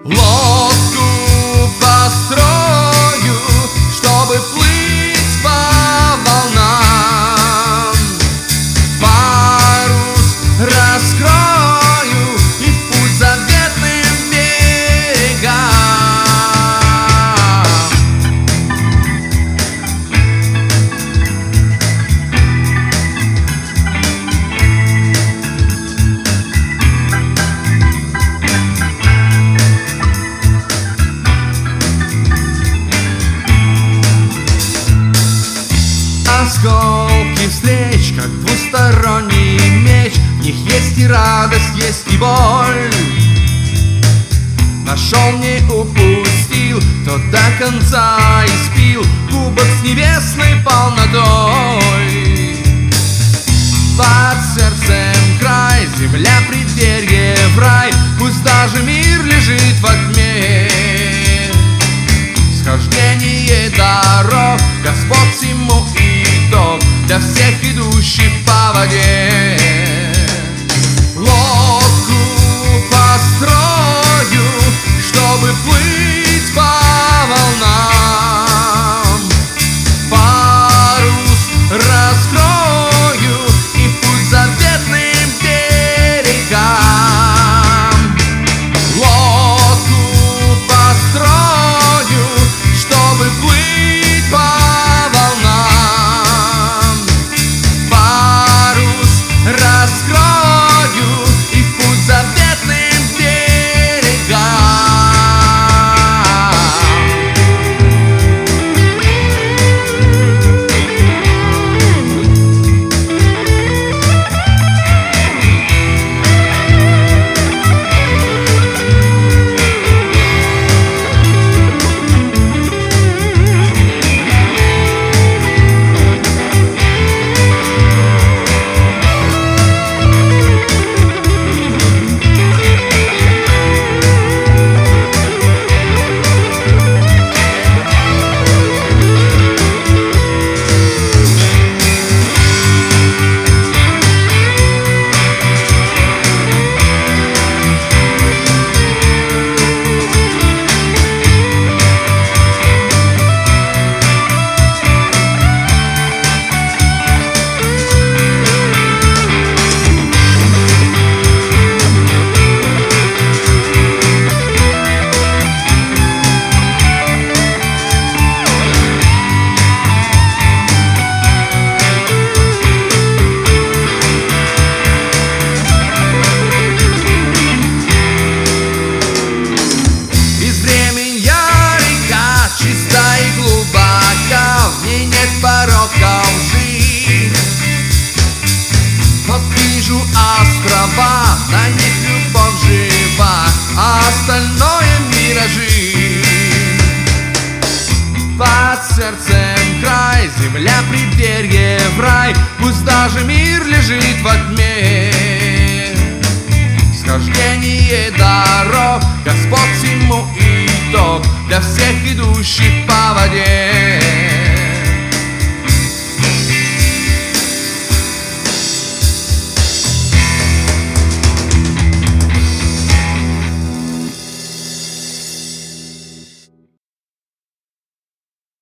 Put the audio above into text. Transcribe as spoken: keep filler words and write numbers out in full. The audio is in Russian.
Лодку построю, чтобы плыть по волнам. Парус раскрою и в путь заветным берегам. Осколки встреч, как двусторонний меч, в них есть и радость, есть и боль. Нашел, не упустил, кто до конца испил кубок с небесной полнотой. Под сердцем край, земля преддверие в рай, пусть даже мир лежит во тьме. Схождение дорог, Господь всему итог, для всех идущих по воде. Лодку построю, чтобы плыть по волнам. Парус раскрою и в путь заветным берегам. Лодку построю, чтобы плыть по волнам. Парус раскрою и в путь заветным берегам. Вот вижу острова, на них любовь жива, а остальное миражи. Под сердцем край, земля преддверие в рай, пусть даже мир лежит во тьме. Схождение дорог, Господь всему итог, для всех идущих по воде.